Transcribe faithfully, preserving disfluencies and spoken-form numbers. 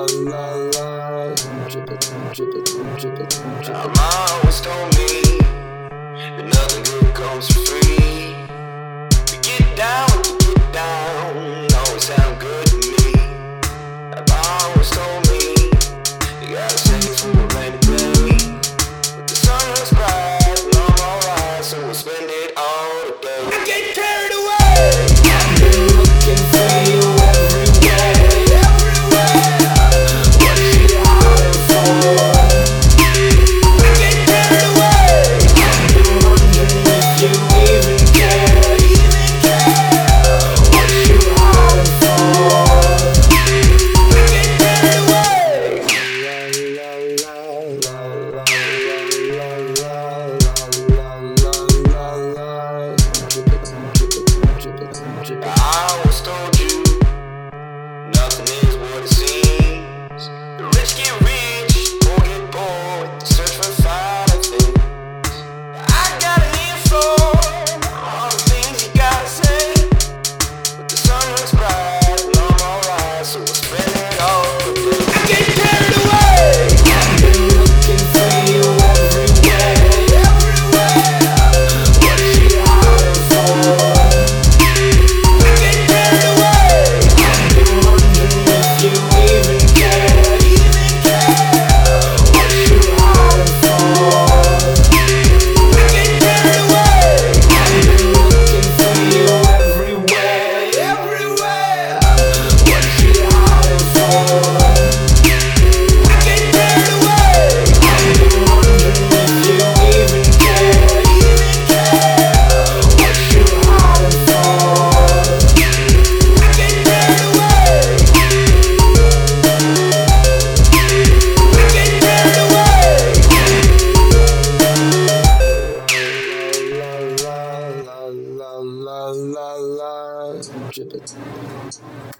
la la. Drip it, drip it, drip it, drip it. Mama always told me that nothing good comes for free. To get down, to get down, always sound good to me. Mama always told me you gotta save it for a rainy day. But the sun looks bright and I'm alright, so we'll spend it all day. I get carried away. I've been looking for you everywhere, everywhere. What you hiding for? I get carried away. I've been wondering if you even care, even care. What you hiding for? I get carried away. La la la la la la la la la. Drip it, drip it, drip it, drip it. I always told you nothing is what it seems. The rich get rich, poor get poor. Search for finer things. I got an ear for all the things you gotta say. But the sun looks bright and I'm alright, so we'll spend it all day. I get carried away. I've been looking for you everywhere, everywhere. What you hiding for? I get carried away. I've been wondering if you even care, even care. What you hiding for? I get carried away. I've been looking for you everywhere, everywhere. What you hiding for? I get carried away. I've been wondering if you even care, even care. What you hiding for? I get carried away. I get carried away. La la la la la la la. Drip it.